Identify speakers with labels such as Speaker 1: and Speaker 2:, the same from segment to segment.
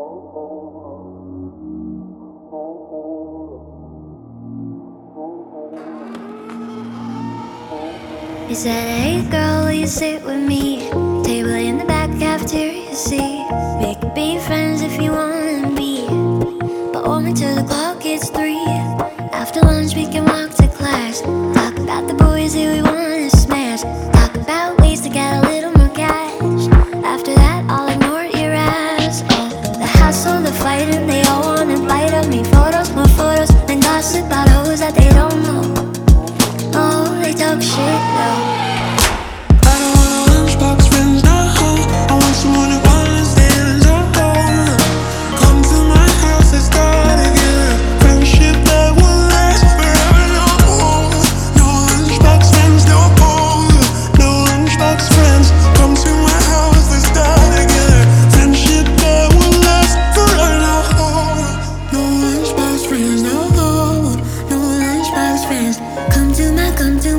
Speaker 1: He said, hey girl, will you sit with me? Table in the back cafeteria seat. We could be friends if you wanna be, but only till the clock hits 3. After lunch we can walk to class. Talk about the boys that we wanna smash. Talk about ways to get a little more cash. After that I'll ignore your ass. Oh, the hassle, the fighting, they all wanna bite of me. Photos, more photos, then gossip about hoes that they don't know. Oh, they talk shit though.
Speaker 2: I don't want lunchbox friends, no. I want someone who understands, oh. Come to my house, let's start again. Friendship that will last forever, no. No lunchbox friends, no. No lunchbox friends. Come to my house, let's start again. Friendship that will last forever, no. No lunchbox friends, no. No lunchbox friends. Come to my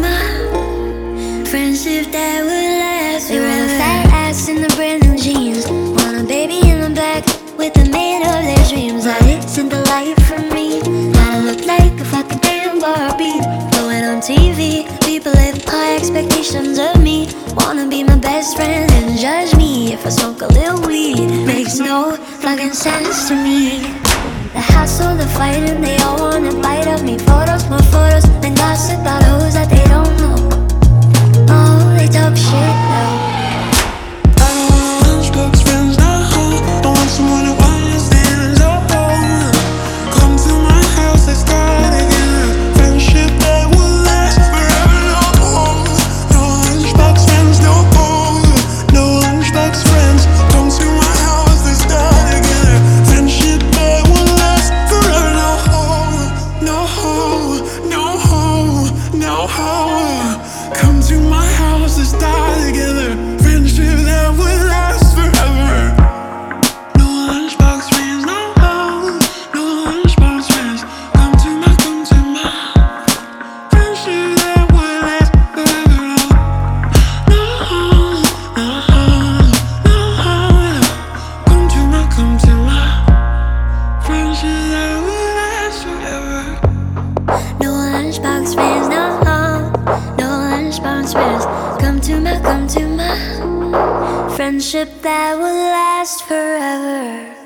Speaker 2: friendship that will last.
Speaker 1: They wear a fat ass in the brand new jeans. Want a baby in the back with the man of their dreams. That isn't the life for me. Gotta look like a fucking damn Barbie. Going on TV, people have high expectations of me. Wanna be my best friend and judge me if I smoke a little weed. Makes no fucking sense to me. The hassle, the fighting, they all wanna bite of me. Photos, more photos, then gossip about hoes that they don't know. Oh, they talk shit though.
Speaker 2: I don't want lunchbox friends, no. I want someone who understands, oh. Come to my house, let's start again. Friendship that will last forever, no. No lunchbox friends, no. No lunchbox friends. Come to my house, let's start again. Friendship that will last forever, no. No. Come to my house, let's die together. Friendship that will last forever. No lunchbox friends, no. No lunchbox friends. Come to my friendship that will last forever. No. Come to my friendship that will last forever.
Speaker 1: No lunchbox friends, no. No lunchbox friends. Come to my friendship that will last forever.